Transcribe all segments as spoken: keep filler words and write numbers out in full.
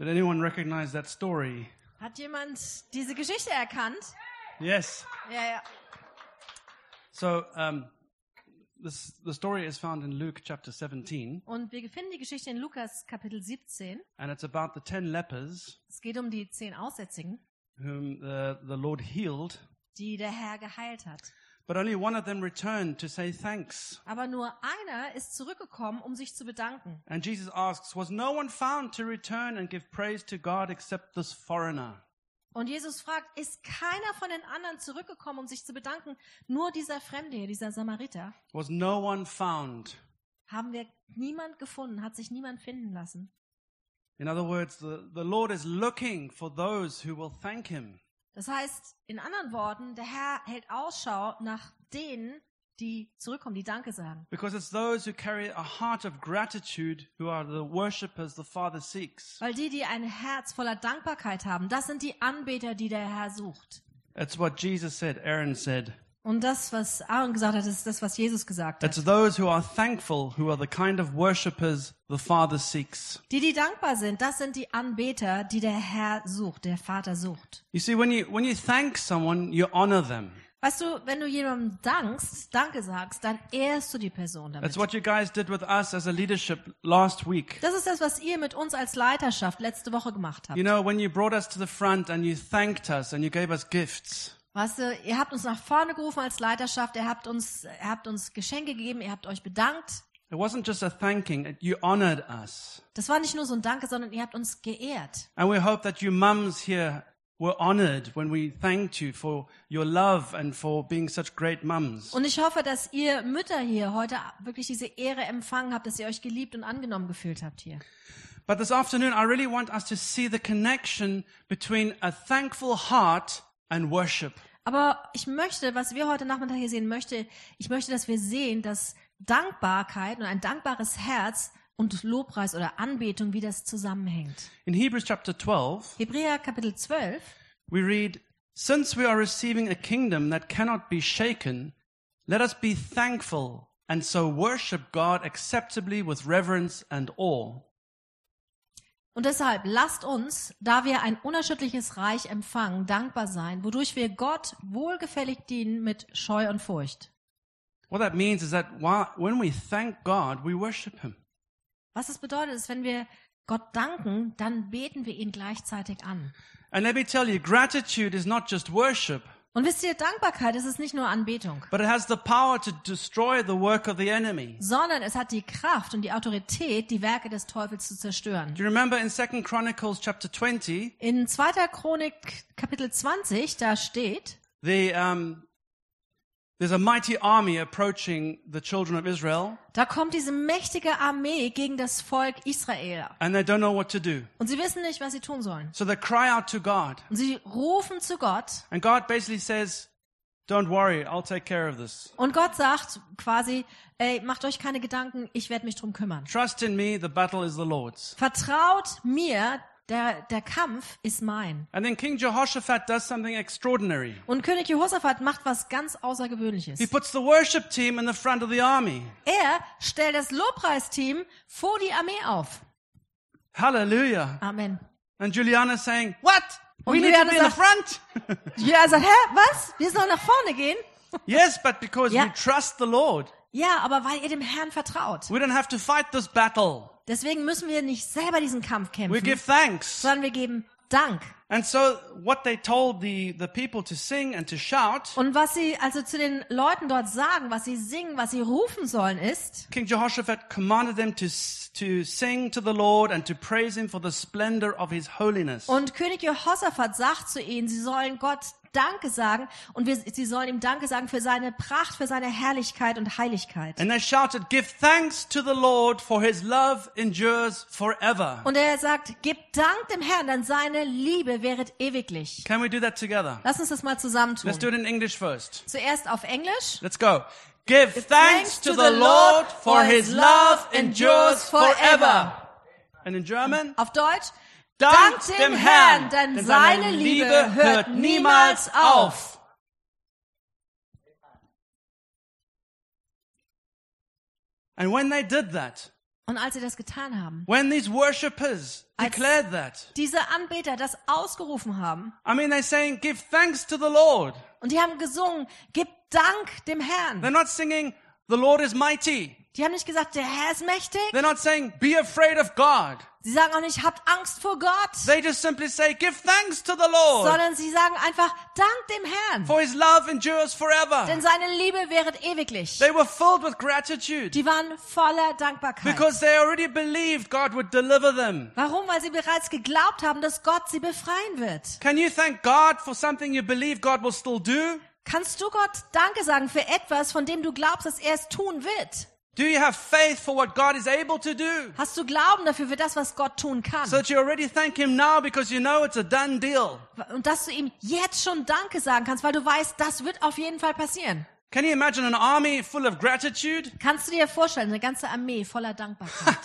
Did anyone recognize that story? Hat jemand diese Geschichte erkannt? Yes. Ja, ja. So um, this, the story is found in Luke chapter seventeen, Und wir finden die Geschichte in Lukas Kapitel siebzehn. and it's about the ten lepers Es geht um die zehn Aussätzigen, whom the, the Lord healed, die der Herr geheilt hat. but only one of them returned to say thanks. Aber nur einer ist zurückgekommen, um sich zu bedanken. And Jesus asks, was no one found to return and give praise to God except this foreigner? Und Jesus fragt, ist keiner von den anderen zurückgekommen, um sich zu bedanken? Nur dieser Fremde hier, dieser Samariter. Was no one found? Haben wir niemand gefunden, hat sich niemand finden lassen. In other words, the, the Lord is looking for those who will thank him. Das heißt, in anderen Worten, der Herr hält Ausschau nach denen, die zurückkommen, die Danke sagen. Because it's those who carry a heart of gratitude who are the worshippers the Father seeks. Weil die, die ein Herz voller Dankbarkeit haben, das sind die Anbeter, die der Herr sucht. That's what Jesus said, Aaron said. Und das, was Aaron gesagt hat, ist das, was Jesus gesagt It's hat. those who are thankful who are the kind of worshippers the Father seeks. Die, die dankbar sind, das sind die Anbeter, die der Herr sucht, der Vater sucht. You see, when you, when you thank someone, you honor them. Weißt du, wenn du jemandem dankst, Danke sagst, dann ehrst du die Person damit. That's what you guys did with us as a leadership last week. Das ist das, was ihr mit uns als Leiterschaft letzte Woche gemacht habt. You know, when you brought us to the front and you thanked us and you gave us gifts. Weißt du, ihr habt uns nach vorne gerufen als Leiterschaft, ihr habt uns, ihr habt uns Geschenke gegeben, ihr habt euch bedankt. It wasn't just a thanking, it- you honored us. Das war nicht nur so ein Danke, sondern ihr habt uns geehrt. And we hope that you mums here were honored when we thanked you for your love and for being such great mums. Und ich hoffe, dass ihr Mütter hier heute wirklich diese Ehre empfangen habt, dass ihr euch geliebt und angenommen gefühlt habt hier. But this afternoon, I really want us to see the connection between a thankful heart and worship. Aber ich möchte, was wir heute Nachmittag hier sehen möchte, ich möchte, dass wir sehen, dass Dankbarkeit und ein dankbares Herz und Lobpreis oder Anbetung, wie das zusammenhängt. In Hebrews chapter twelve, Hebräer Kapitel zwölf, we read, "Since we are receiving a kingdom that cannot be shaken, let us be thankful and so worship God acceptably with reverence and awe." und deshalb lasst uns, da wir ein unerschütterliches Reich empfangen, dankbar sein, wodurch wir Gott wohlgefällig dienen mit Scheu und Furcht. What that means is that while, when we thank God, we worship Him. Was das bedeutet, ist, wenn wir Gott danken, dann beten wir ihn gleichzeitig an. And let me tell you, gratitude is not just worship, Und wisst ihr, Dankbarkeit ist es nicht nur Anbetung, but it has the power to destroy the work of the enemy. sondern es hat die Kraft und die Autorität, die Werke des Teufels zu zerstören. Do you remember in Second Chronicles chapter twenty, In zweiter Chronik Kapitel zwanzig, da steht, the, um, there's a mighty army approaching the children of Israel, da kommt diese mächtige Armee gegen das Volk Israel. and they don't know what to do. Und sie wissen nicht, was sie tun sollen. So they cry out to God, Und sie rufen zu Gott. and God basically says, "Don't worry, I'll take care of this. Und Gott sagt quasi, ey, macht euch keine Gedanken, ich werde mich drum kümmern. Trust in me, the battle is the Lord's." Vertraut mir, der, der Kampf ist mein. And then King Jehoshaphat does something extraordinary. Und König Jehoshaphat macht was ganz Außergewöhnliches. He puts the worship team in the front of the army. Er stellt das Lobpreisteam vor die Armee auf. Hallelujah. Amen. And Juliana's saying, "What? Und We need to Juliana be in the sagt- front?" Ja, er sagt, hä, was? Wir sollen nach vorne gehen? Yes, but because Ja. we trust the Lord. Ja, aber weil ihr dem Herrn vertraut. We don't have to fight this battle. Deswegen müssen wir nicht selber diesen Kampf We kämpfen, give thanks. sondern wir geben Dank. And so what they told the, the people to sing and to shout, Und was sie also zu den Leuten dort sagen, was sie singen, was sie rufen sollen, ist, King Jehoshaphat commanded them to, s- to sing to the Lord and to praise him for the splendor of his holiness. und König Jehoshaphat sagt zu ihnen, sie sollen Gott Danke sagen und wir, sie sollen ihm Danke sagen für seine Pracht, für seine Herrlichkeit und Heiligkeit. And they shouted, "Give thanks to the Lord, for his love endures forever." Und er sagt, gebt Dank dem Herrn, denn seine Liebe wäret ewiglich. Can we do that together? Lass uns das mal zusammen Let's do tun. it in English first. Zuerst auf Englisch. Let's go. Give thanks to the Lord, for his love endures forever. And in German? Auf Deutsch. Dank dem Herrn, denn seine Liebe hört niemals auf. And when they did that, Und als sie das getan haben, when these worshippers Als- declared that, diese Anbeter das ausgerufen haben, I mean, they're saying, give thanks to the Lord. und die haben gesungen, gib Dank dem Herrn. They're not singing, the Lord is mighty. Die haben nicht gesagt, der Herr ist mächtig. They're not saying, be afraid of God. Sie sagen auch nicht, habt Angst vor Gott. They just simply say, give thanks to the Lord, Sondern sie sagen einfach, Dank dem Herrn. for his love endures forever. Denn seine Liebe währet ewiglich. They were filled with gratitude Die waren voller Dankbarkeit. because they already believed God would deliver them. Warum? Weil sie bereits geglaubt haben, dass Gott sie befreien wird. Can you thank God for something you believe God will still do? Kannst du Gott Danke sagen für etwas, von dem du glaubst, dass er es tun wird? Do you have faith for what God is able to do? Hast du Glauben dafür, für das, was Gott tun kann? So that you already thank him now because you know it's a done deal. Und dass du ihm jetzt schon Danke sagen kannst, weil du weißt, das wird auf jeden Fall passieren. Can you imagine an army full of gratitude? Kannst du dir vorstellen, eine ganze Armee voller Dankbarkeit?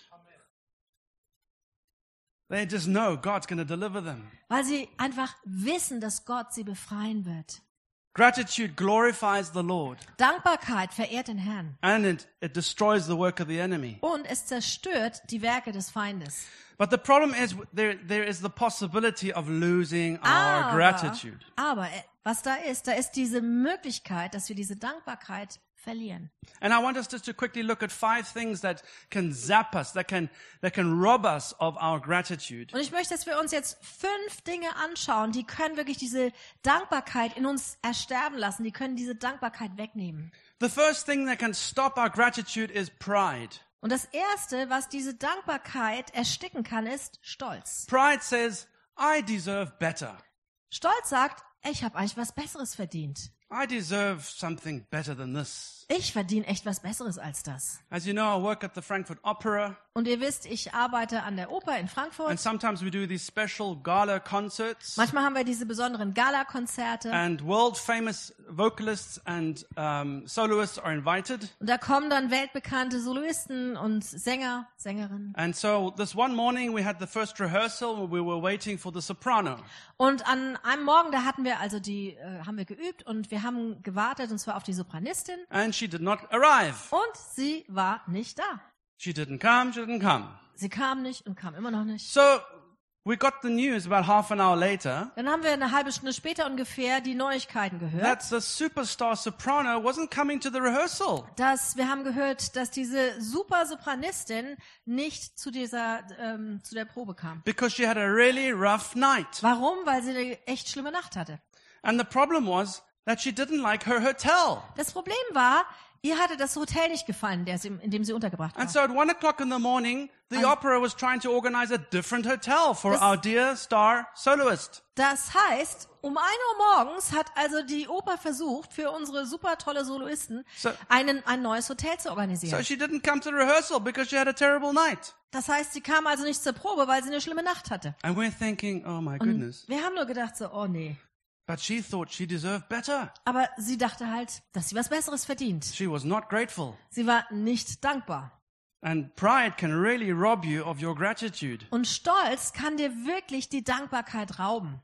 They just know God's going to deliver them. Weil sie einfach wissen, dass Gott sie befreien wird. Gratitude glorifies the Lord Dankbarkeit verehrt den Herrn. and it, it destroys the work of the enemy. Und es zerstört die Werke des Feindes. But the problem is there, there is the possibility of losing our Aber, gratitude. aber äh, was da ist, da ist diese Möglichkeit, dass wir diese Dankbarkeit verlieren. And I want us just to quickly look at five things that can zap us, that can, that can rob us of our gratitude. Und ich möchte, dass wir uns jetzt fünf Dinge anschauen, die können wirklich diese Dankbarkeit in uns ersterben lassen. Die können diese Dankbarkeit wegnehmen. The first thing that can stop our gratitude is pride. Und das Erste, was diese Dankbarkeit ersticken kann, ist Stolz. Pride says, I deserve better. Stolz sagt, ich habe eigentlich was Besseres verdient. I deserve something better than this. Ich verdiene echt was Besseres als das. As you know, I work at the Frankfurt Opera, Und ihr wisst, ich arbeite an der Oper in and Frankfurt. sometimes we do these special gala concerts, Manchmal haben wir diese besonderen Gala-Konzerte. and world-famous vocalists and um, soloists are invited. Und da kommen dann weltbekannte Soloisten und Sänger, Sängerinnen. And so this one morning we had the first rehearsal where we were waiting for the soprano. Und an einem Morgen, da hatten wir also die, äh, haben wir geübt und wir haben gewartet, und zwar auf die Sopranistin. And she did not arrive. Und sie war nicht da. She didn't come, she didn't come. Sie kam nicht und kam immer noch nicht. So we got the news about half an hour later Dann haben wir eine halbe Stunde später ungefähr die Neuigkeiten that gehört. the superstar soprano wasn't coming to the rehearsal. Dass wir haben gehört, dass diese super Sopranistin nicht zu dieser ähm, zu der Probe kam. Because she had a really rough night. Warum? Weil sie eine echt schlimme Nacht hatte. And the problem was that she didn't like her hotel. Das Problem war, ihr hatte das Hotel nicht gefallen, der sie, in dem sie untergebracht war. And so at one o'clock in the morning, the Also- opera was trying to organize a different hotel for Das- our dear star soloist. Das heißt, um ein Uhr morgens hat also die Oper versucht, für unsere super tolle Soloisten So- einen, ein neues Hotel zu So organisieren. she didn't come to the rehearsal because she had a terrible night. Das heißt, sie kam also nicht zur Probe, weil sie eine schlimme Nacht hatte. And we're thinking, oh my Und goodness. wir haben nur gedacht so, oh nee. But she thought she deserved better. Aber sie dachte halt, dass sie was Besseres verdient. She was not grateful. Sie war nicht dankbar. And pride can really rob you of your gratitude. Und Stolz kann dir wirklich die Dankbarkeit rauben.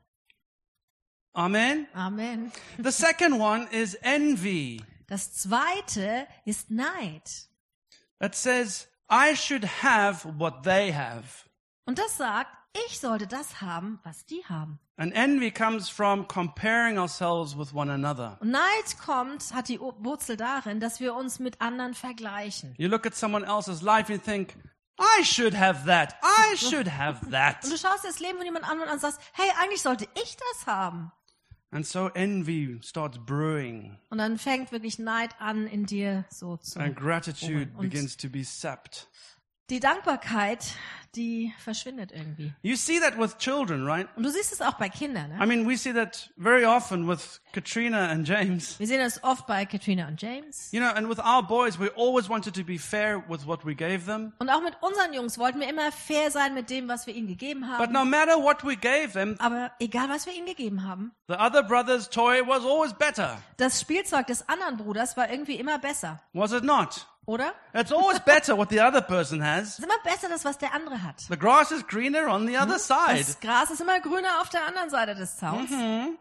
Amen. Amen. The second one is envy. Das zweite ist Neid. That says, I should have what they have. Und das sagt, ich sollte das haben, was die haben. And envy comes from comparing ourselves with one another. Und Neid kommt, hat die Wurzel darin, dass wir uns mit anderen vergleichen. You look at someone else's life and think, I should have that. I should have that. Und du schaust dir das Leben von jemand anderem an und sagst, hey, eigentlich sollte ich das haben. And so envy starts brewing Und dann fängt wirklich Neid an, in dir so zu. and gratitude Und- begins to be sapped. Die Dankbarkeit, die verschwindet irgendwie. You see that with children, right? Und du siehst es auch bei Kindern. I Ne? mean, we see that very often with Katrina and James. Wir sehen das oft bei Katrina und James. You know, and with our boys, we always wanted to be fair with what we gave them. Und auch mit unseren Jungs wollten wir immer fair sein mit dem, was wir ihnen gegeben But haben. no matter what we gave them, Aber egal, was wir ihnen gegeben haben, the other brother's toy was always better. das Spielzeug des anderen Bruders war irgendwie immer besser. Was it not? Oder? It's always better what the other person has. Es ist immer besser, das, was der andere hat. The grass is greener on the other side. Das Gras ist immer grüner auf der anderen Seite des Zauns.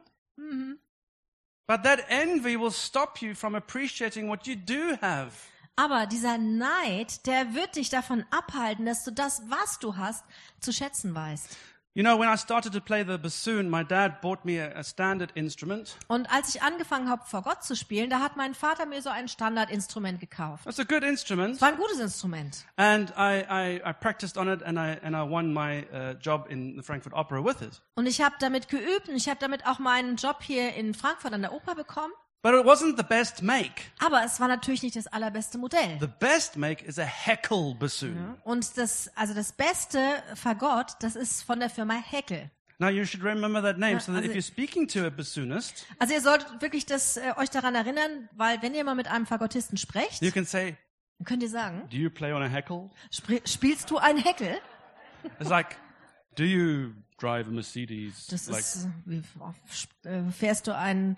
But that envy will stop you from appreciating what you do have. Aber dieser Neid, der wird dich davon abhalten, dass du das, was du hast, zu schätzen weißt. You know, when I started to play the bassoon, my dad bought me a, a standard instrument. Und als ich angefangen habe, vor Gott zu spielen, da hat mein Vater mir so ein Standardinstrument gekauft. It's a good instrument. Es war ein gutes Instrument. And I, I, I practiced on it and I, and I won my uh, job in the Frankfurt Opera with it. Und ich habe damit geübt und ich habe damit auch meinen Job hier in Frankfurt an der Oper bekommen. But it wasn't the best make. Aber es war natürlich nicht das allerbeste Modell. The best make is a Heckel bassoon. Und das, also das beste Fagott, das ist von der Firma Heckel. Now you should remember that name Ja, so that also- if you're speaking to a bassoonist, Also ihr solltet wirklich das, äh, euch daran erinnern, weil wenn ihr mal mit einem Fagottisten sprecht, you can say, dann könnt ihr sagen, do you play on a Heckel? spr- spielst du ein Heckel? It's like, do you drive a Mercedes? Das like, ist, äh, wie, äh, fährst du einen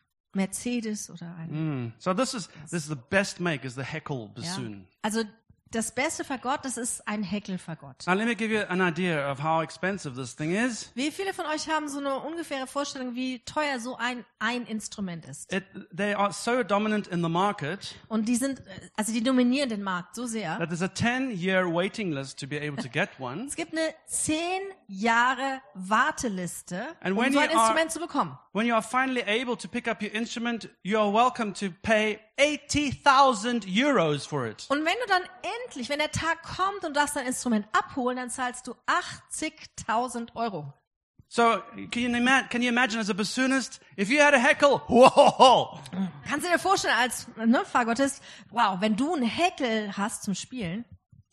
Mercedes oder einen... Mm. So this is this is the best make is the Heckel Ja. bassoon. Also das beste Fagott, das ist ein Heckel-Fagott. Now let me give you an idea of how expensive this thing is. Wie viele von euch haben so eine ungefähre Vorstellung, wie teuer so ein, ein Instrument ist? It, they are so dominant in the market Und die sind, äh, also die dominieren den Markt so sehr. that there's a ten-year waiting list to be able to get one. Es gibt eine zehn Jahre Warteliste, And um when so ein you are- Instrument zu bekommen. When you are finally able to pick up your instrument, you are welcome to pay eighty thousand euros for it. Und wenn du dann endlich, wenn der Tag kommt und du darfst dein Instrument abholen, dann zahlst du achtzigtausend Euro. So can you, ima- can you imagine as a bassoonist, if you had a Heckel, whoa, Kannst du dir vorstellen als ne, Fagottist, wow, wenn du ein Heckel hast zum Spielen.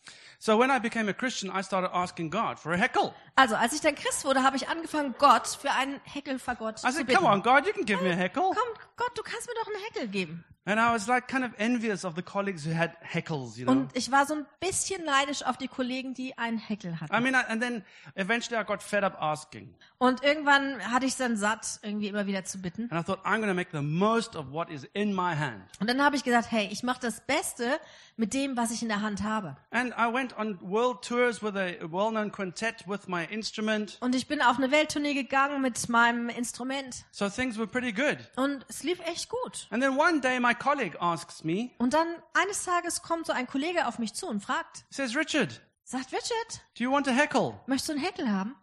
So when I became a Christian, I started asking God for a Heckel. Also, als ich dann Christ wurde, habe ich angefangen, Gott für einen Heckelfagott I zu said, bitten. come on, God, you can give me a Heckel. Komm, Gott, du kannst mir doch einen Heckel geben. And I was like kind of envious of the colleagues who had Heckels, you know. Und ich war so ein bisschen neidisch auf die Kollegen, die einen Heckel hatten. I mean, I, and then eventually I got fed up asking. Und irgendwann hatte ich es dann satt, irgendwie immer wieder zu bitten. And I thought, I'm going to make the most of what is in my hand. Und dann habe ich gesagt, hey, ich mache das Beste mit dem, was ich in der Hand habe. And I went on world tours with a well-known quintet with my instrument. Und ich bin auf eine Welttournee gegangen mit meinem Instrument. So things were pretty good. Und es lief echt gut. And then one day my colleague asks me, Und dann eines Tages kommt so ein Kollege auf mich zu und fragt, he says, Richard, sagt, Richard, do you want a Heckel? möchtest du einen Heckel haben?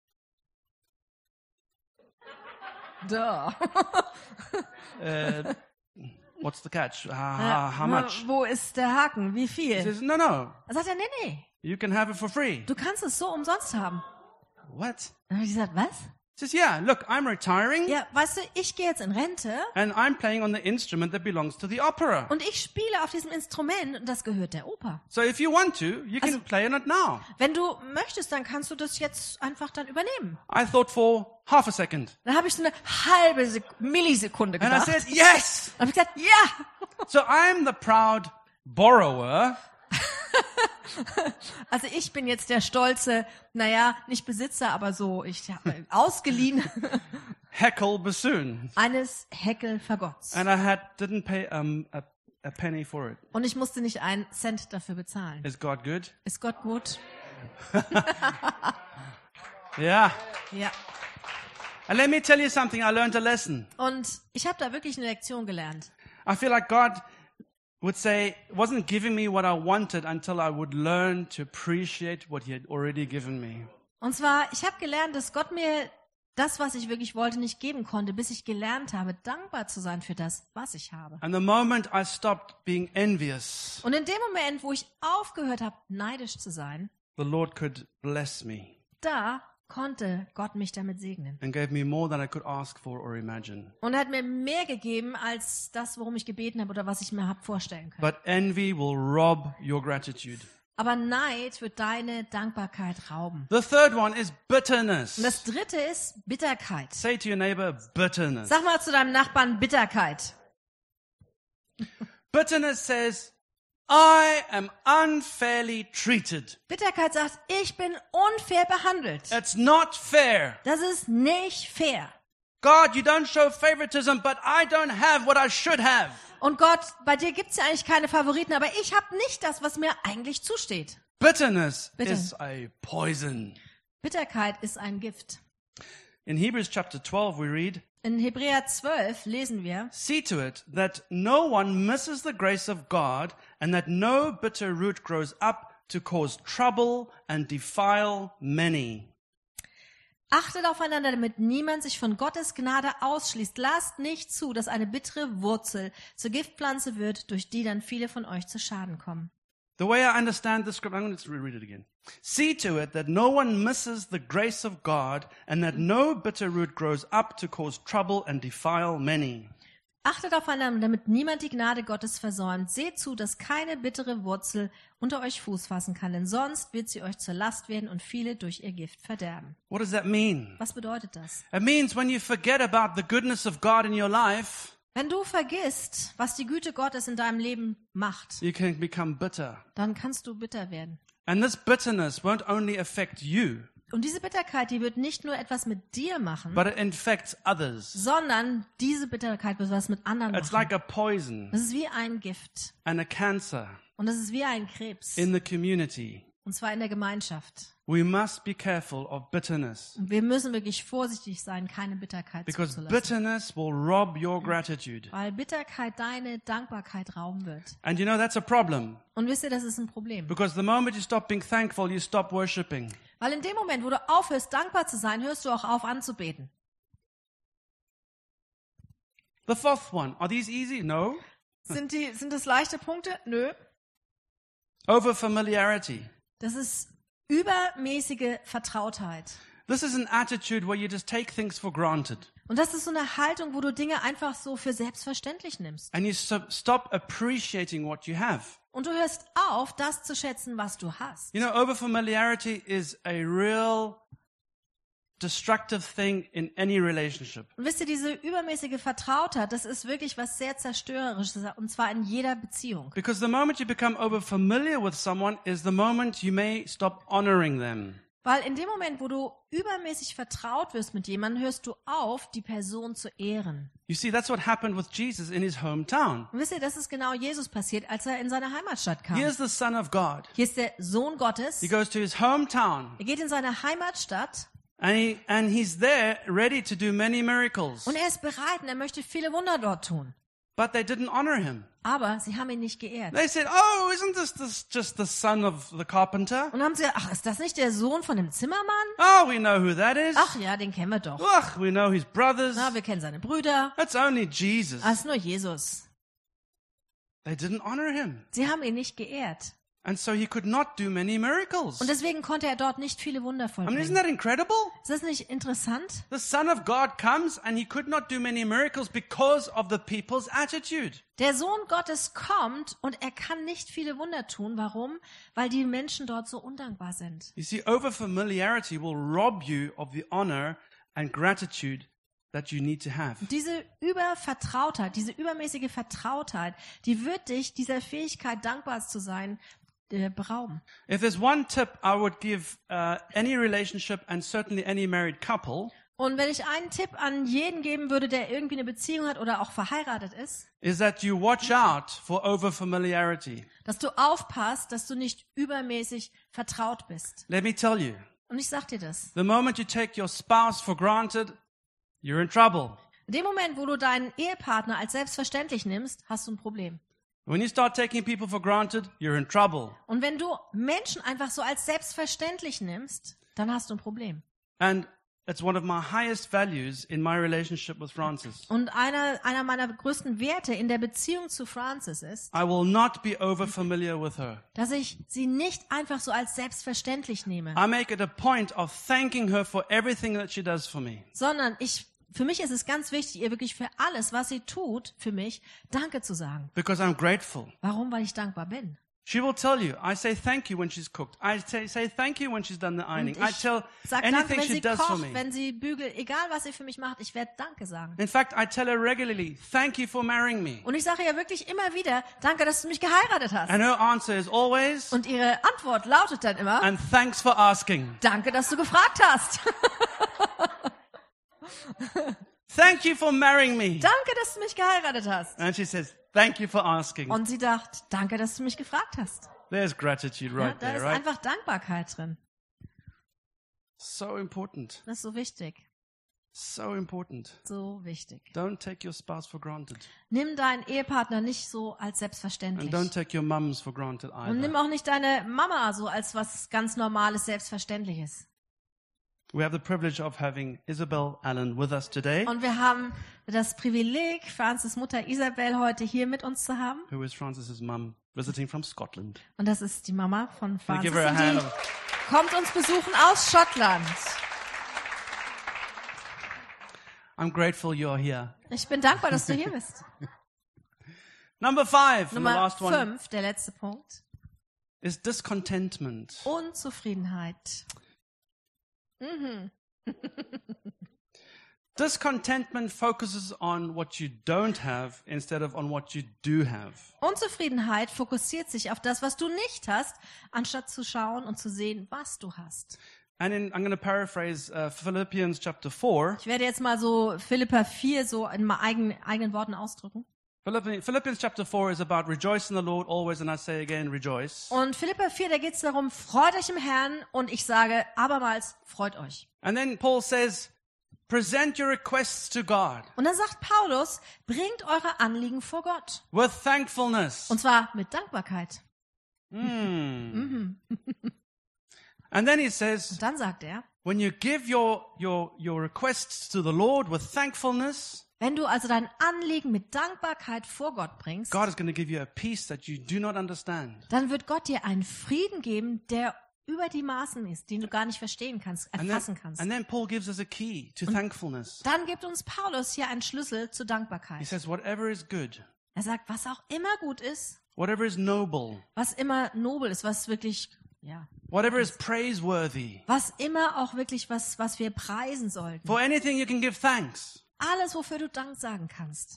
Da. Uh, what's the catch? Uh, how, how much? Wo ist der Haken? Wie He viel? says, no, no, Dann sagt er, nee, nee, you can have it for free. du kannst es so umsonst haben. What? Dann habe ich gesagt, was? He says, yeah, look, I'm retiring Ja, weißt du, ich gehe jetzt in Rente and I'm playing on the instrument that belongs to the opera. und ich spiele auf diesem Instrument und das gehört der Oper. So if you want to, you can Also- play on it now. Wenn du möchtest, dann kannst du das jetzt einfach dann übernehmen. I thought for half a second. Dann habe ich so eine halbe Sek Millisekunde And I gedacht. said, yes! Dann habe ich gesagt, ja! So I'm the proud borrower Also ich bin jetzt der stolze, naja, nicht Besitzer, aber so, ich habe ausgeliehen Heckel bassoon. eines Heckel-Fagotts. And I had didn't pay um, a, a penny for it. Und ich musste nicht einen Cent dafür bezahlen. Is God good? Ist Gott gut? Yeah. Ja. And let me tell you something, I learned a lesson. Und ich habe da wirklich eine Lektion gelernt. I feel like God would say, wasn't giving me what I wanted until I would learn to appreciate what he had already given me. Und zwar, ich habe gelernt, dass Gott mir das, was ich wirklich wollte, nicht geben konnte, bis ich gelernt habe, dankbar zu sein für das, was ich habe. And the moment I stopped being envious, Und in dem Moment, wo ich aufgehört habe, neidisch zu sein, the Lord could bless me da konnte Gott mich damit segnen. and gave me more than I could ask for or imagine. Und er hat mir mehr gegeben als das, worum ich gebeten habe oder was ich mir habe vorstellen können. But envy will rob your gratitude. Aber Neid wird deine Dankbarkeit rauben. The third one is bitterness. Und das dritte ist Bitterkeit. Say to your neighbor, bitterness. Sag mal zu deinem Nachbarn Bitterkeit. Bitterness says, I am unfairly treated. Bitterkeit sagt, ich bin unfair behandelt. It's not fair. Das ist nicht fair. God, you don't show favoritism, but I don't have what I should have. Und Gott, bei dir gibt's ja eigentlich keine Favoriten, aber ich habe nicht das, was mir eigentlich zusteht. Bitterness Bitter. is a poison. Bitterkeit ist ein Gift. In Hebrews chapter twelve we read, In Hebräer zwölf lesen wir, See to it that no one misses the grace of God and that no bitter root grows up to cause trouble and defile many. achtet aufeinander, damit niemand sich von Gottes Gnade ausschließt. Lasst nicht zu, dass eine bittere Wurzel zur Giftpflanze wird, durch die dann viele von euch zu Schaden kommen. The way I understand the scripture, I'm going to reread it again. See to it that no one misses the grace of God and that no bitter root grows up to cause trouble and defile many. Achtet aufeinander, damit niemand die Gnade Gottes versäumt. Seht zu, dass keine bittere Wurzel unter euch Fuß fassen kann, denn sonst wird sie euch zur Last werden und viele durch ihr Gift verderben. What does that mean? Was bedeutet das? It means when you forget about the goodness of God in your life, Wenn du vergisst, was die Güte Gottes in deinem Leben macht, you can become bitter. dann kannst du bitter werden. And this bitterness won't only affect you, Und diese Bitterkeit, die wird nicht nur etwas mit dir machen, but it infects others. sondern diese Bitterkeit wird was mit anderen It's machen. like a poison Das ist wie ein Gift. and a cancer Und das ist wie ein Krebs. in the community. Und zwar in der Gemeinschaft. We must be careful of bitterness Und wir müssen wirklich vorsichtig sein, keine Bitterkeit because zuzulassen. bitterness will rob your gratitude. Weil Bitterkeit deine Dankbarkeit rauben wird. And you know that's a problem Und wisst ihr, das ist ein Problem. because the moment you stop being thankful, you stop worshiping. Weil in dem Moment, wo du aufhörst, dankbar zu sein, hörst du auch auf anzubeten. The fourth one, are these easy? No. Sind, die, sind das leichte Punkte? Nö. Over familiarity. Das ist übermäßige Vertrautheit. This is an attitude where you just take things for granted Und das ist so eine Haltung, wo du Dinge einfach so für selbstverständlich nimmst. and you so- stop appreciating what you have. Und du hörst auf, das zu schätzen, was du hast. You know, over familiarity is a real destructive thing in any relationship. Und wisst ihr, diese übermäßige Vertrautheit, das ist wirklich was sehr Zerstörerisches, und zwar in jeder Beziehung. Because the moment you become over familiar with someone is the moment you may stop honoring them. Weil in dem Moment, wo du übermäßig vertraut wirst mit jemandem, hörst du auf, die Person zu ehren. You see, that's what happened with Jesus in his hometown. Und wisst ihr, das ist genau Jesus passiert, als er in seine Heimatstadt kam. Here's the Son of God. Hier ist der Sohn Gottes. He goes to his hometown Er geht in seine Heimatstadt and, he, and he's there ready to do many miracles. und er ist bereit und er möchte viele Wunder dort tun. But they didn't honor him. Aber sie haben ihn nicht geehrt. They said, oh, isn't this, this just the son of the carpenter? Und dann haben sie gesagt, ach, ist das nicht der Sohn von dem Zimmermann? Oh, we know who that is. Ach ja, den kennen wir doch. Ugh, we know his brothers. Na, wir kennen seine Brüder. That's only Jesus. Das ist nur Jesus. They didn't honor him. Sie haben ihn nicht geehrt. And so he could not do many miracles. Und deswegen konnte er dort nicht viele Wunder I mean, isn't vollbringen. that incredible? Ist das nicht interessant? The Son of God comes and he could not do many miracles because of the people's attitude. Der Sohn Gottes kommt und er kann nicht viele Wunder tun. Warum? Weil die Menschen dort so undankbar sind. You see, over familiarity will rob you of the honor and gratitude that you need to have. Diese Übervertrautheit, diese übermäßige Vertrautheit, die wird dich dieser Fähigkeit, dankbar zu sein, äh, berauben. If there's one tip I would give uh, any relationship and certainly any married couple, Und wenn ich einen Tipp an jeden geben würde, der irgendwie eine Beziehung hat oder auch verheiratet ist, is that you watch out for over familiarity. dass du aufpasst, dass du nicht übermäßig vertraut bist. Let me tell you, Und ich sag dir das. the moment you take your spouse for granted, you're in trouble. In dem Moment, wo du deinen Ehepartner als selbstverständlich nimmst, hast du ein Problem. When you start taking people for granted, you're in trouble. Und wenn du Menschen einfach so als selbstverständlich nimmst, dann hast du ein Problem. And it's one of my highest values in my relationship with Francis. Und einer, einer meiner größten Werte in der Beziehung zu Francis ist, I will not be over familiar with her. dass ich sie nicht einfach so als selbstverständlich nehme, I make it a point of thanking her for everything that she does for me. sondern ich, für mich ist es ganz wichtig, ihr wirklich für alles, was sie tut, für mich, Danke zu sagen. Because I'm grateful. Warum? Weil ich dankbar bin. She will tell you, I say thank you when she's cooked. I say, say thank you when she's done the Und ironing. I ich tell sag Danke, anything wenn she sie does for kocht, me. wenn sie bügelt, egal was sie für mich macht, ich werde Danke sagen. In fact, I tell her regularly, thank you for marrying me. Und ich sage ihr wirklich immer wieder, danke, dass du mich geheiratet hast. And her answer is always, Und ihre Antwort lautet dann immer, and thanks for asking. danke, dass du gefragt hast. Thank you for marrying me. Danke, dass du mich geheiratet hast. And she says, thank you for asking. Und sie dachte, danke, dass du mich gefragt hast. There's gratitude Ja, right da there, ist right? einfach Dankbarkeit drin. So important. Das ist so wichtig. So important. So wichtig. Don't take your spouse for granted. Nimm deinen Ehepartner nicht so als And selbstverständlich. don't take your mums for granted Und nimm either. auch nicht deine Mama so als was ganz Normales, Selbstverständliches. We have the privilege of having Isabel Allen with us today, Und wir haben das Privileg, Francis Mutter Isabel heute hier mit uns zu haben. who is Francis's mum, visiting from Scotland. Und das ist die Mama von Can I Francis. give her a Und hand? die of- kommt uns besuchen aus Schottland. I'm grateful you're here. Ich bin dankbar, dass du hier bist. Number five, and the Nummer last one, fünf, der letzte Punkt. is discontentment. Unzufriedenheit. Mhm. Discontentment focuses on what you don't have instead of on what you do have. Unzufriedenheit fokussiert sich auf das, was du nicht hast, anstatt zu schauen und zu sehen, was du hast. And in, I'm going to paraphrase uh, Philippians chapter four. Ich werde jetzt mal so Philipper vier so in meinen eigenen, eigenen Worten ausdrücken. Philippians, Philippians chapter four is about rejoice in the Lord always, and I say again, rejoice. Und Philipper vier, da geht es darum, freut euch im Herrn, und ich sage abermals, freut euch. And then Paul says, present your requests to God Und dann sagt Paulus, bringt eure Anliegen vor Gott. with thankfulness. Und zwar mit Dankbarkeit. Mm. And then he says, Und dann sagt er, when you give your, your, your requests to the Lord with thankfulness, wenn du also dein Anliegen mit Dankbarkeit vor Gott bringst, God is going to give you a peace that you do not understand. dann wird Gott dir einen Frieden geben, der über die Maßen ist, den du gar nicht verstehen kannst, And erfassen then, kannst. and then Paul gives us a key to thankfulness. Dann gibt uns Paulus hier einen Schlüssel zur He Dankbarkeit. says, whatever is good, Er sagt, was auch immer gut ist, whatever is noble, was immer nobel ist, was wirklich, ja, whatever is praiseworthy, was immer auch wirklich was, was wir preisen sollten. for anything you can give thanks. Alles, wofür du Dank sagen kannst.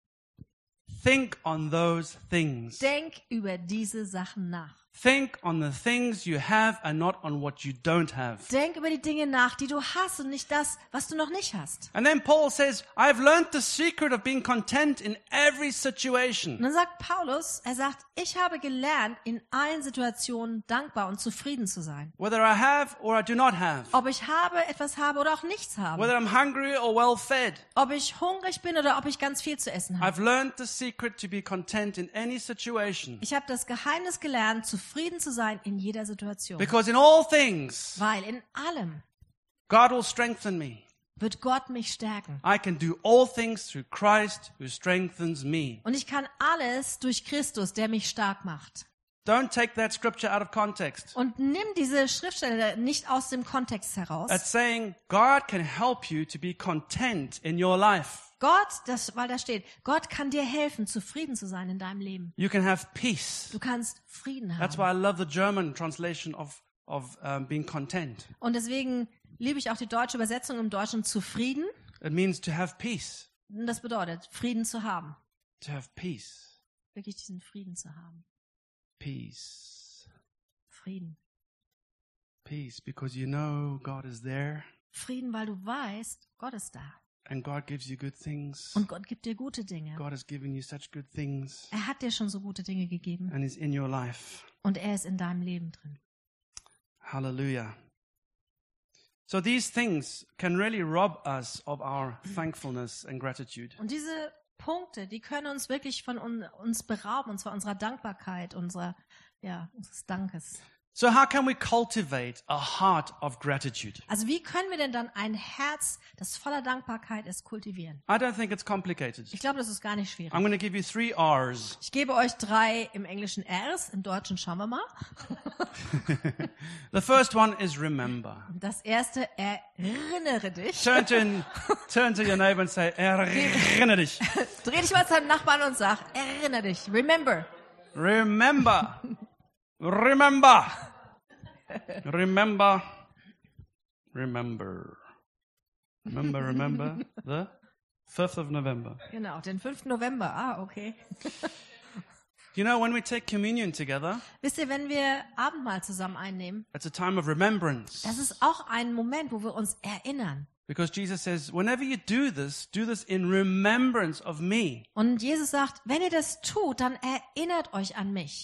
Think on those things. Denk über diese Sachen nach. Think on the things you have and not on what you don't have. Denk über die Dinge nach, die du hast, und nicht das, was du noch nicht hast. And then Paul says, I've learned the secret of being content in every Und situation. dann sagt Paulus, er sagt, ich habe gelernt, in allen Situationen dankbar und zufrieden zu sein. Whether I have or I do not have. Ob ich habe, etwas habe oder auch nichts habe. Whether I'm hungry or well fed. Ob ich hungrig bin oder ob ich ganz viel zu essen habe. I've learned the secret to be content in any situation. Ich habe das Geheimnis gelernt, zufrieden zu sein in jeder Situation. Because in all things, Weil in allem God will strengthen me. wird Gott mich stärken. I can do all things through Christ who strengthens me. Und ich kann alles durch Christus, der mich stark macht. Don't take that scripture out of context. Und nimm diese Schriftstelle nicht aus dem Kontext heraus. That's saying God can help you to be content in your life. Gott, das, weil da steht, Gott kann dir helfen, zufrieden zu sein in deinem Leben. You can have peace. Du kannst Frieden That's haben. why I love the German translation of, of um, being content. Und deswegen liebe ich auch die deutsche Übersetzung im Deutschen zufrieden. It means to have peace. Und das bedeutet, Frieden zu haben. To have peace. Wirklich diesen Frieden zu haben. Peace. Frieden. Peace, because you know God is there Frieden, weil du weißt, Gott ist da. and God gives you good things. Und Gott gibt dir gute Dinge. God has given you such good things Er hat dir schon so gute Dinge gegeben. and is in your life. Und er ist in deinem Leben drin. Hallelujah. So these things can really rob us of our thankfulness and gratitude. Und diese Punkte, die können uns wirklich von un, uns berauben, und zwar unserer Dankbarkeit, unserer, ja, unseres Dankes. So how can we cultivate a heart of gratitude? Also wie können wir denn dann ein Herz, das voller Dankbarkeit ist, kultivieren? I don't think it's complicated. Ich glaube, das ist gar nicht schwierig. I'm going to give you three R's. Ich gebe euch drei im Englischen R's, im Deutschen schauen wir mal. The first one is remember. Das erste, erinnere dich. Turn to, turn to your neighbor and say, erinnere dich. Dreh dich mal zu deinem Nachbarn und sag, erinnere dich. Remember. Remember. Remember. Remember. Remember. Remember, remember the fifth of November. Genau, den fünften November. Ah, okay. You know, when we take communion together, Wisst ihr, wenn wir Abendmahl zusammen einnehmen, it's a time of remembrance. das ist auch ein Moment, wo wir uns erinnern. Because Jesus says, whenever you do this, do this in remembrance of me. Und Jesus sagt, wenn ihr das tut, dann erinnert euch an mich.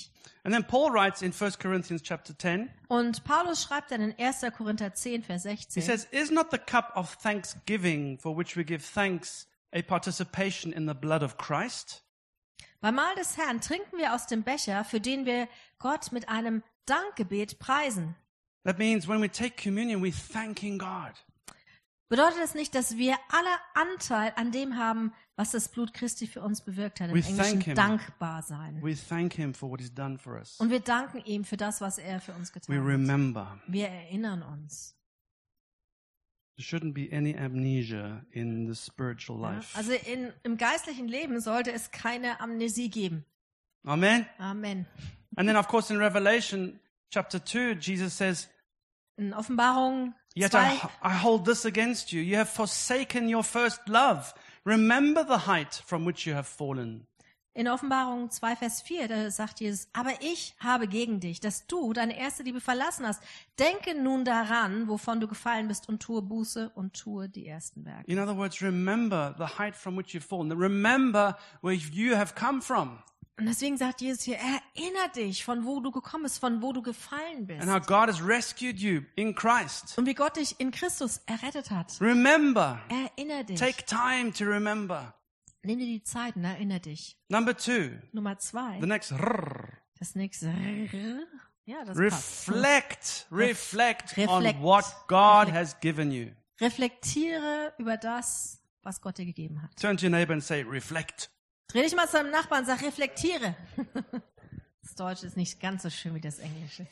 And then Paul writes in First Corinthians chapter ten, Und Paulus schreibt dann in erster Korinther zehn, Vers he sechzehn. says, "Is not the cup of thanksgiving for which we give thanks a participation in the blood of Christ?" Beim Mahl des Herrn trinken wir aus dem Becher, für den wir Gott mit einem Dankgebet preisen. That means when we take communion, we're thanking God. Bedeutet das nicht, dass wir alle Anteil an dem haben, was das Blut Christi für uns bewirkt hat? Im We thank Englischen him. dankbar sein. We thank him for what he's done for us. Und wir danken ihm für das, was er für uns We getan hat. remember. Wir erinnern uns. There shouldn't be any amnesia in the spiritual Ja? life. Also in, im geistlichen Leben sollte es keine Amnesie geben. Amen. Amen. And then, of course, in Revelation chapter two, Jesus says, In Offenbarung "Yet I, zwei, I hold this against you. You have forsaken your first love. Remember the height from which you have fallen." in Offenbarung zwei, Vers vier, da sagt Jesus, aber ich habe gegen dich, dass du deine erste Liebe verlassen hast. Denke nun daran, wovon du gefallen bist, und tue Buße und tue die ersten Werke. In other words, remember the height from which you've fallen. Remember where you have come from Und deswegen sagt Jesus hier, erinnere dich, von wo du gekommen bist, von wo du gefallen bist. and how God has rescued you in Christ. Und wie Gott dich in Christus errettet hat. Remember. Erinnere dich. Take time to remember. Nimm dir die Zeit und erinnere dich. Number two, Nummer zwei, the next rrr. das nächste. Ja, das passt. Reflect, reflect on Reflect. what God Reflect. has given you. Reflektiere über das, was Gott dir gegeben hat. Turn to your neighbor and say, reflect. Dreh dich mal zu deinem Nachbarn und sag, reflektiere. Das Deutsche ist nicht ganz so schön wie das Englische.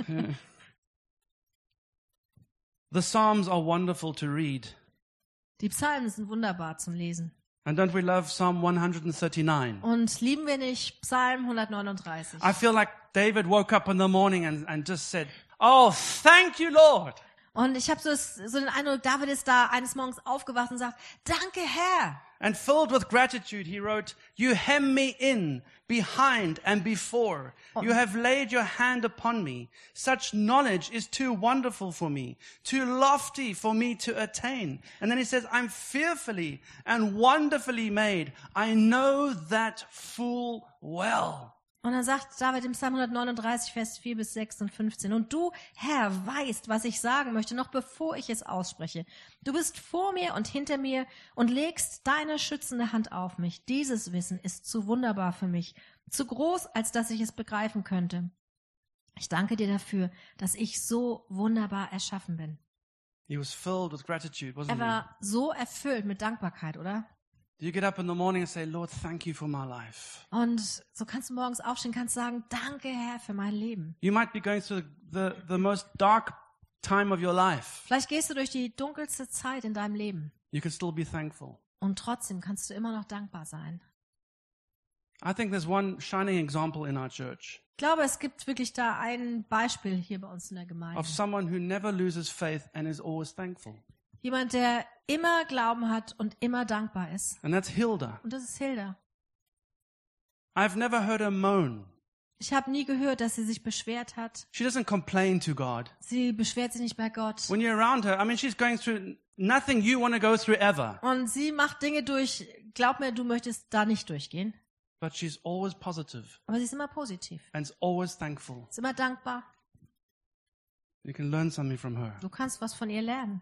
The Psalms are wonderful to read. Die Psalmen sind wunderbar zum Lesen. And don't we love Psalm one thirty-nine? Und lieben wir nicht Psalm hundertneununddreißig? I feel like David woke up in the morning and, and just said, "Oh, thank you, Lord." Und ich habe so, so den Eindruck, David ist da eines Morgens aufgewacht und sagt, danke Herr. And filled with gratitude, he wrote, "You hem me in, behind and before. You have laid your hand upon me. Such knowledge is too wonderful for me, too lofty for me to attain." And then he says, "I'm fearfully and wonderfully made. I know that full well." Und dann sagt David im Psalm hundertneununddreißig, Vers vier bis sechs und fünfzehn, und du, Herr, weißt, was ich sagen möchte, noch bevor ich es ausspreche. Du bist vor mir und hinter mir und legst deine schützende Hand auf mich. Dieses Wissen ist zu wunderbar für mich, zu groß, als dass ich es begreifen könnte. Ich danke dir dafür, dass ich so wunderbar erschaffen bin. He was filled with gratitude, wasn't Er he? war so erfüllt mit Dankbarkeit, oder? Do you get up in the morning and say, "Lord, thank you for my life"? Und so kannst du morgens aufstehen, kannst sagen, danke Herr für mein Leben. You might be going through the, the most dark time of your life. Vielleicht gehst du durch die dunkelste Zeit in deinem Leben You can still be thankful. und trotzdem kannst du immer noch dankbar sein. I think there's one shining example in our church Ich glaube, es gibt wirklich da ein Beispiel hier bei uns in der Gemeinde. of someone who never loses faith and is always thankful. Jemand, der immer Glauben hat und immer dankbar ist. And that's Hilda. Und das ist Hilda. I've never heard her moan. Ich habe nie gehört, dass sie sich beschwert hat. She doesn't complain to God. Sie beschwert sich nicht bei Gott. When you're around her, I mean, she's going through nothing you want to go through ever. Und sie macht Dinge durch, glaub mir, du möchtest da nicht durchgehen. But she's always positive Aber sie ist immer positiv. and is always thankful. Ist immer dankbar. You can learn something from her. Du kannst was von ihr lernen.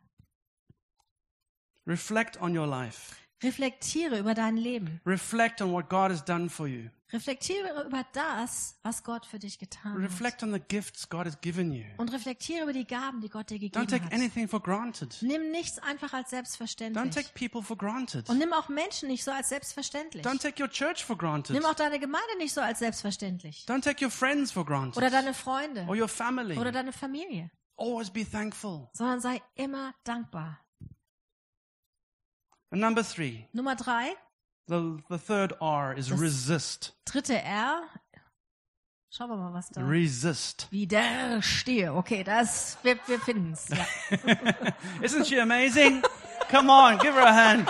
Reflect on your life. Reflektiere über dein Leben. Reflect on what God has done for you. Reflektiere über das, was Gott für dich getan Reflect hat. on the gifts God has given you. Und reflektiere über die Gaben, die Gott dir Don't gegeben take hat. anything for granted. Nimm nichts einfach als Don't selbstverständlich. take people for granted. Und nimm auch Menschen nicht so als selbstverständlich. Don't take your church for granted. Nimm auch deine Gemeinde nicht so als selbstverständlich. Don't take your friends for granted. Oder deine Freunde. Or your family. Oder deine Familie. Always be thankful. Sondern sei immer dankbar. And number three, Nummer drei, the, the third R is Das- resist. dritte R. Schauen wir mal, was da. Resist. Widerstehe. Okay, das, wir, wir finden es. Ja. Isn't she amazing? Come on, give her a hand.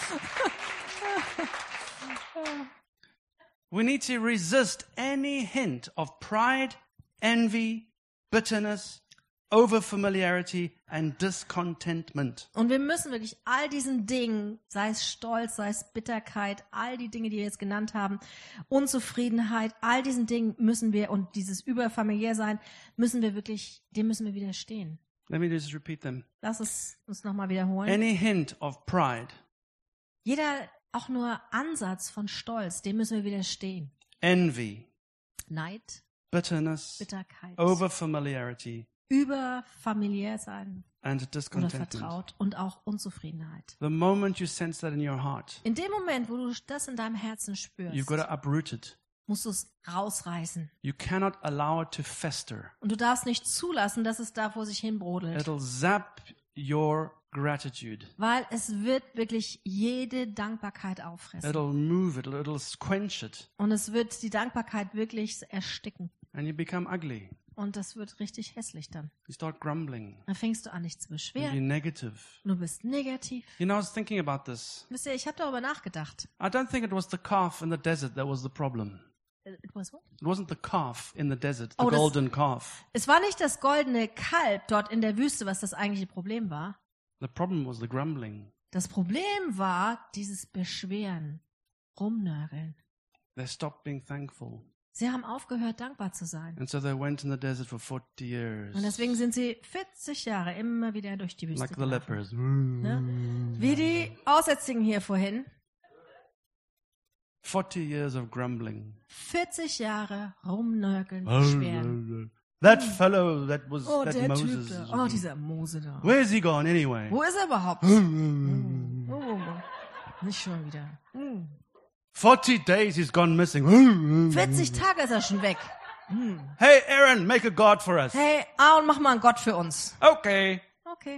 We need to resist any hint of pride, envy, bitterness, overfamiliarity, and discontentment. Und wir müssen wirklich all diesen Dingen, sei es Stolz, sei es Bitterkeit, all die Dinge, die wir jetzt genannt haben, Unzufriedenheit, all diesen Dingen müssen wir, und dieses überfamiliär sein, müssen wir wirklich, dem müssen wir widerstehen. Let me just repeat them. Lass es uns nochmal wiederholen. Any hint of pride, Jeder, auch nur Ansatz von Stolz, dem müssen wir widerstehen. envy, Neid, bitterness, Bitterkeit, overfamiliarity, überfamiliär sein and oder discontentment. vertraut und auch Unzufriedenheit. The moment you sense that in your heart, In dem Moment, wo du das in deinem Herzen spürst, you've got to uproot it. musst du es rausreißen. You cannot allow it to fester. Und du darfst nicht zulassen, dass es da vor sich hin brodelt. It'll zap your gratitude. Weil es wird wirklich jede Dankbarkeit auffressen. It'll move it. It'll quench it. Und es wird die Dankbarkeit wirklich ersticken. And you become ugly. Und das wird richtig hässlich dann. You start grumbling. Dann fängst du an, dich zu You be beschweren. negative. Du bist negativ. You know, I was thinking about this. Wisst ihr, ich habe darüber nachgedacht. I don't think it was the calf in the desert that was the problem. It was what? It wasn't the calf in the desert, the Oh, das- golden calf. Es war nicht das goldene Kalb dort in der Wüste, was das eigentliche Problem war. The problem was the grumbling. Das Problem war dieses Beschweren, Rumnörgeln. They stopped being thankful. Sie haben aufgehört, dankbar zu sein. And so they went in the desert for forty years. Und deswegen sind sie vierzig Jahre immer wieder durch die Wüste Like the gelaufen. lepers. Ne? Wie die Aussätzigen hier vorhin. forty years of grumbling. vierzig Jahre rumnörgeln, beschweren. That fellow that was Oh, that der Moses. Typ da. Oh, dieser Mose da. Where's he gone anyway? Wo ist er überhaupt? Oh, nicht schon wieder. Hm. forty days he's gone missing. vierzig Tage ist er schon weg. Hey Aaron, make a god for us. Hey, Aaron, mach mal einen Gott für uns. Okay. Okay.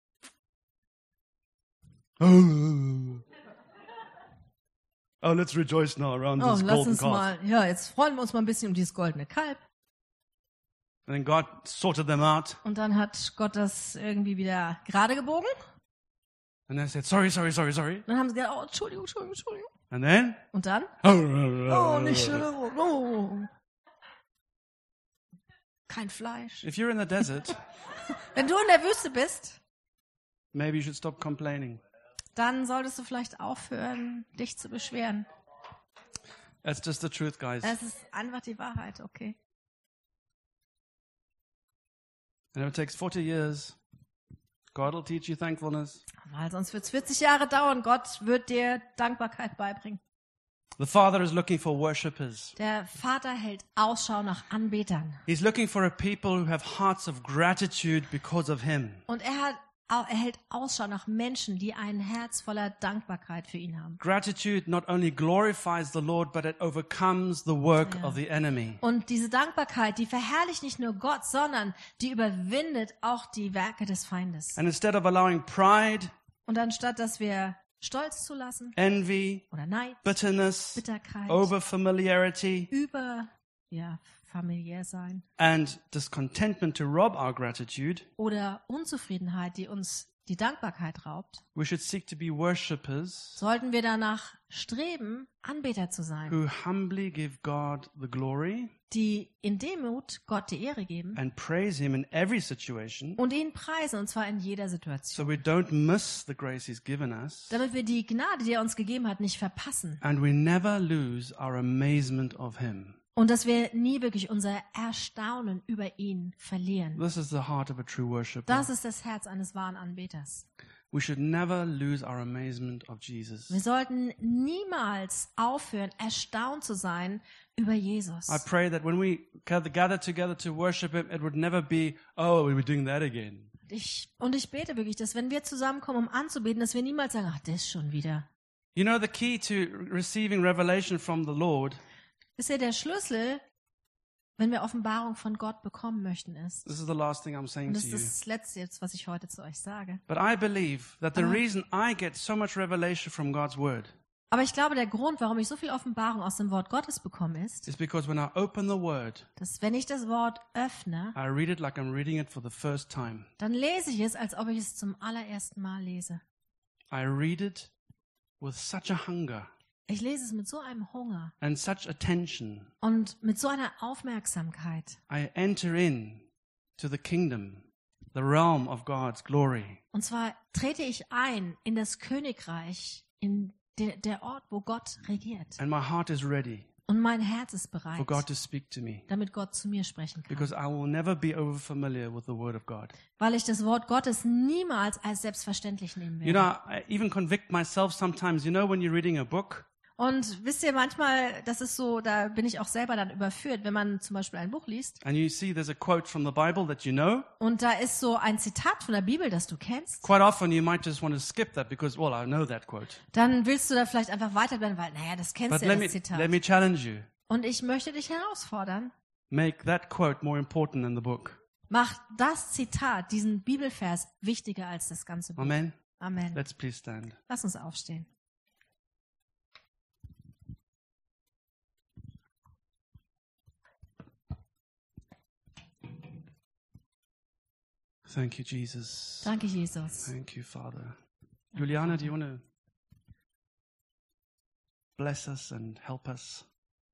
Oh, let's rejoice now around Oh, this lass golden uns calf. mal, ja, jetzt freuen wir uns mal ein bisschen um dieses goldene Kalb. And then God sorted them out. Und dann hat Gott das irgendwie wieder gerade gebogen. And then said, sorry, sorry, sorry, sorry. Dann haben sie gesagt, oh, Entschuldigung, Entschuldigung, Entschuldigung. And then? Und dann? Oh, Oh, nicht schon. Oh. Kein Fleisch. If you're in the desert, Wenn du in der Wüste bist, maybe you should stop complaining. dann solltest du vielleicht aufhören, dich zu beschweren. That's just the truth, guys. Es ist einfach die Wahrheit, okay? And if it takes forty years, God will teach you thankfulness. Weil sonst wird es vierzig Jahre dauern. Gott wird dir Dankbarkeit beibringen. The Father is looking for worshippers. Der Vater hält Ausschau nach Anbetern. He's looking for a people who have hearts of gratitude because of Him. Und er, hat, er hält Ausschau nach Menschen, die ein Herz voller Dankbarkeit für ihn haben. Gratitude not only glorifies the Lord, but it overcomes the work of the enemy. Und diese Dankbarkeit, die verherrlicht nicht nur Gott, sondern die überwindet auch die Werke des Feindes. And instead of allowing pride, Und anstatt, dass wir Stolz zulassen envy, oder Neid, bitterness, Bitterkeit, overfamiliarity, über, ja, familiär sein and discontentment to rob our gratitude, oder Unzufriedenheit, die uns die Dankbarkeit raubt, we should seek to be worshippers sollten wir danach streben, Anbeter zu sein, who humbly give God the glory die in Demut Gott die Ehre geben and praise Him in every situation, und ihn preisen, und zwar in jeder so Situation, we don't miss the grace He's given us, damit wir die Gnade, die er uns gegeben hat, nicht verpassen and we never lose our amazement of Him. und dass wir nie wirklich unser Erstaunen über ihn verlieren. This is the heart of a true worshipper. Das ist das Herz eines wahren Anbeters. We should never lose our amazement of Jesus. Wir sollten niemals aufhören, erstaunt zu sein über Jesus. I pray that when we gather gather together to worship Him, it would never be, oh, we're doing that again. Ich, und ich bete wirklich, dass wenn wir zusammenkommen, um anzubeten, dass wir niemals sagen, ach, das schon wieder. You know, the key to receiving revelation from the Lord, Wisst ihr, der Schlüssel, wenn wir Offenbarung von Gott bekommen möchten, ist, this is the last thing I'm saying und to das ist you, das Letzte jetzt, was ich heute zu euch sage. but I believe that the Aber- reason I get so much revelation from God's Word Aber ich glaube, der Grund, warum ich so viel Offenbarung aus dem Wort Gottes bekomme, ist, is because when I open the Word, dass wenn ich das Wort öffne, I read it like I'm reading it for the first time. dann lese ich es, als ob ich es zum allerersten Mal lese. I read it with such a hunger Ich lese es mit so einem Hunger and such attention. und mit so einer Aufmerksamkeit. I enter in to the kingdom the realm of God's glory. Und zwar trete ich ein in das Königreich, in de, der Ort, wo Gott regiert. And my heart is ready Und mein Herz ist bereit, for God to speak to me. damit Gott zu mir sprechen kann. Because I will never be over familiar with the word of God. Weil ich das Wort Gottes niemals als selbstverständlich nehmen You werde. know, I even convict myself sometimes. You know, when you're reading a book Und wisst ihr, manchmal, das ist so, da bin ich auch selber dann überführt, wenn man zum Beispiel ein Buch liest and you see there's a quote from the Bible that you know, und da ist so ein Zitat von der Bibel, das du kennst, quite often you might just want to skip that because, well, I know that quote. dann willst du da vielleicht einfach weiterbleiben, weil, naja, das kennst But du ja, let me, das Zitat. let me challenge you. Und ich möchte dich herausfordern. Make that quote more important than the book. Mach das Zitat, diesen Bibelvers, wichtiger als das ganze Buch. Amen. Amen. Let's please stand. Lass uns aufstehen. Thank you, Jesus. Danke, Jesus. Thank you, Father. Juliana, do you want to bless us and help us?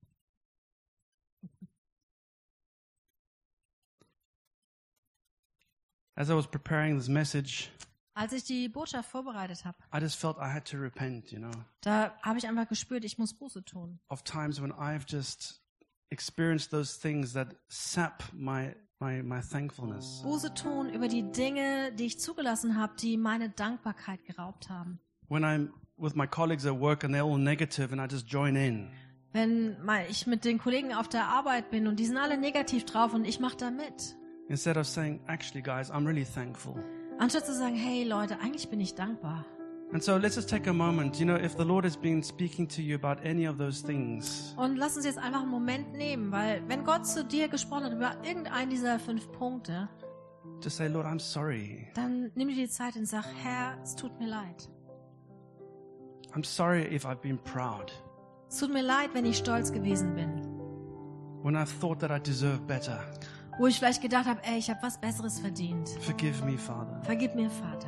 As I was preparing this message, Als ich die Botschaft vorbereitet habe, I just felt I had to repent, you know, da habe ich einfach gespürt, ich muss Buße tun. of times when I've just experienced those things that sap my my my thankfulness. Buße tun über die Dinge, die ich zugelassen habe, die meine Dankbarkeit geraubt haben. When I'm with my colleagues at work and they're all negative and I just join in. Wenn mal ich mit den Kollegen auf der Arbeit bin und die sind alle negativ drauf und ich mache da mit. Instead of saying, actually, guys, I'm really thankful. Anstatt zu sagen, hey Leute, eigentlich bin ich dankbar. And so let's just take a moment. You know, if the Lord has been speaking to you about any of those things, Und lass uns jetzt einfach einen Moment nehmen, weil wenn Gott zu dir gesprochen hat über irgendeinen dieser fünf Punkte, just say, Lord, I'm sorry. dann nimm dir die Zeit und sag, Herr, es tut mir leid. I'm sorry if I've been proud. Es tut mir leid, wenn ich stolz gewesen bin. When I've thought that I deserve better. Wo ich vielleicht gedacht habe, ey, ich habe was Besseres verdient. Forgive me, Father. Vergib mir, Vater.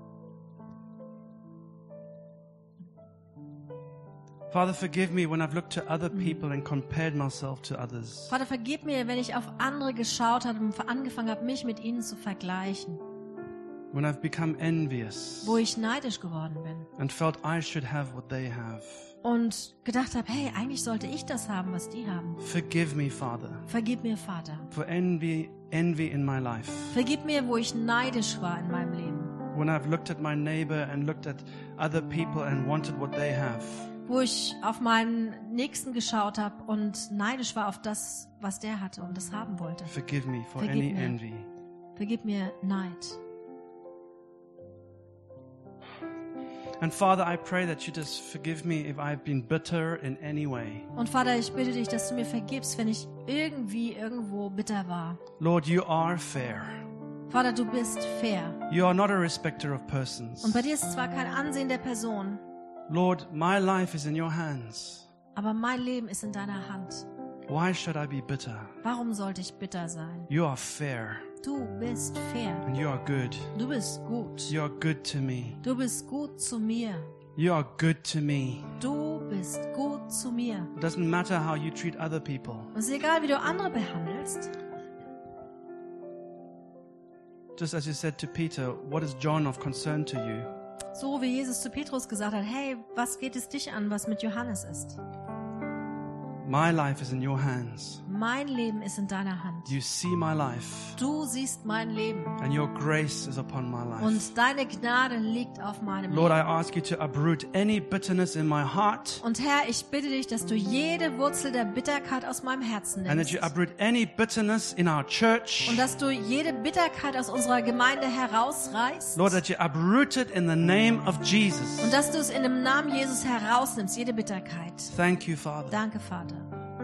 Father, forgive me when I've looked to other people and compared myself to others. Vater, vergib mir, wenn ich auf andere geschaut habe und angefangen habe, mich mit ihnen zu vergleichen. When I've become envious Wo ich neidisch geworden bin. and felt I should have what they have. Und gedacht habe, hey, eigentlich sollte ich das haben, was die haben. Forgive me, Father, Vergib mir, Vater. for envy, envy in my life. Vergib mir, wo ich neidisch war in meinem Leben. When I've looked at my neighbor and looked at other people and wanted what they have. Wo ich auf meinen Nächsten geschaut habe und neidisch war auf das, was der hatte und das haben wollte. Forgive me for Forgive any me. envy. Vergib mir Neid. And Father, I pray that you just forgive me if I've been bitter in any way. Und Vater, ich bitte dich, dass du mir vergibst, wenn ich irgendwie irgendwo bitter war. Lord, you are fair. Vater, du bist fair. You are not a respecter of persons. Und bei dir ist zwar kein Ansehen der Person, Lord, my life is in your hands. aber mein Leben ist in deiner Hand. Why should I be bitter? Warum sollte ich bitter sein? You are fair Du bist fair. and you are good. Du bist gut. You are good to me. Du bist gut zu mir. You are good to me. Du bist gut zu mir. It doesn't matter how you treat other people. Und es ist egal, wie du andere behandelst. Just as you said to Peter, what is John of concern to you? So wie Jesus zu Petrus gesagt hat, hey, was geht es dich an, was mit Johannes ist? My life is in your hands. Mein Leben ist in deiner Hand. You see my life, Du siehst mein Leben. and your grace is upon my life. Und deine Gnade liegt auf meinem Lord, I Leben. ask you to uproot any bitterness in my heart, Und Herr, ich bitte dich, dass du jede Wurzel der Bitterkeit aus meinem Herzen and that nimmst. you uproot any bitterness in our church. Und dass du jede Bitterkeit aus unserer Gemeinde herausreißt. Lord, that you uproot it in the name of Jesus. Und dass du es in dem Namen Jesus herausnimmst, jede Bitterkeit. Thank you, Father. Danke, Vater.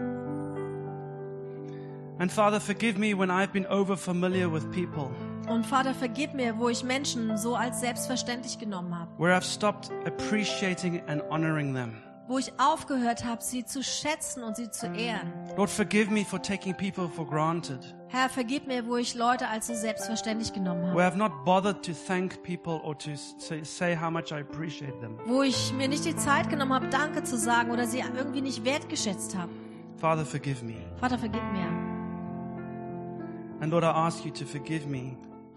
And Father, forgive me when I've been over familiar with people, Und Vater, vergib mir, wo ich Menschen so als selbstverständlich genommen habe. where I've stopped appreciating and honoring them. Wo ich aufgehört habe, sie zu schätzen und sie zu ehren. Lord, forgive me for taking people for granted, Herr, vergib mir, wo ich Leute als so selbstverständlich genommen where habe. I've not bothered to thank people or to say, say how much I appreciate them. Wo ich mir nicht die Zeit genommen habe, Danke zu sagen oder sie irgendwie nicht wertgeschätzt habe. Father, forgive me. Vater, vergib mir. And Lord, I ask you to forgive me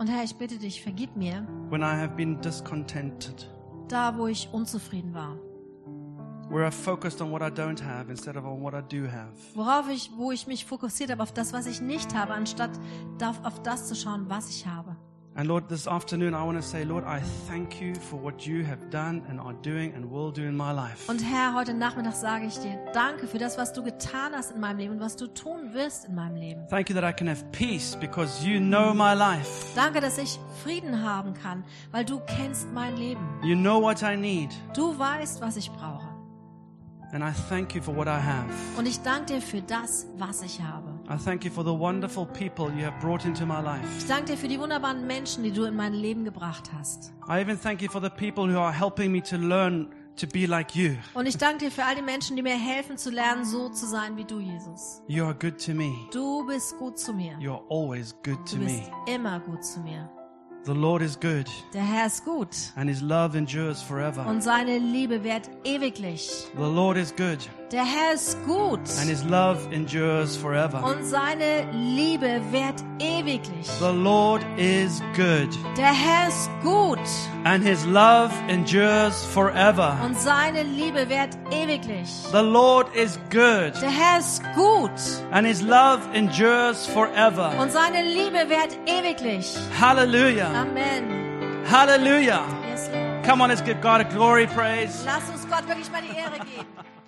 Und Herr, ich bitte dich, vergib mir, when I have been discontented, da wo ich unzufrieden war. where I've focused on what I don't have instead of on what I do have. Worauf ich, wo ich mich fokussiert habe, auf das, was ich nicht habe, anstatt da- auf das zu schauen, was ich habe. And Lord, this afternoon I want to say, Lord, I thank you for what you have done and are doing and will do in my life. Und Herr, heute Nachmittag sage ich dir, danke für das, was du getan hast in meinem Leben und was du tun wirst in meinem Leben. Thank you that I can have peace because you know my life. Danke, dass ich Frieden haben kann, weil du kennst mein Leben. You know what I need. Du weißt, was ich brauche. And I thank you for what I have. Und ich danke dir für das, was ich habe. I thank you for the wonderful people you have brought into my life. Ich danke dir für die wunderbaren Menschen, die du in mein Leben gebracht hast. I even thank you for the people who are helping me to learn to be like you. Und ich danke dir für all die Menschen, die mir helfen zu lernen, so zu sein wie du, Jesus. You are good to me. Du bist gut zu mir. You are always good to Du bist me. immer gut zu mir. The Lord is good Der Herr ist gut and his love endures forever. und seine Liebe währt ewiglich. The Lord is good Der Herr ist gut and his love endures forever. und seine Liebe währt ewiglich. The Lord is good Der Herr ist gut and his love endures forever. und seine Liebe währt ewiglich. The Lord is good Der Herr ist gut and his love endures forever. und seine Liebe währt ewiglich. Hallelujah. Amen. Hallelujah. Yes, Lord. Come on, let's give God a glory praise. Lass uns Gott wirklich mal die Ehre geben.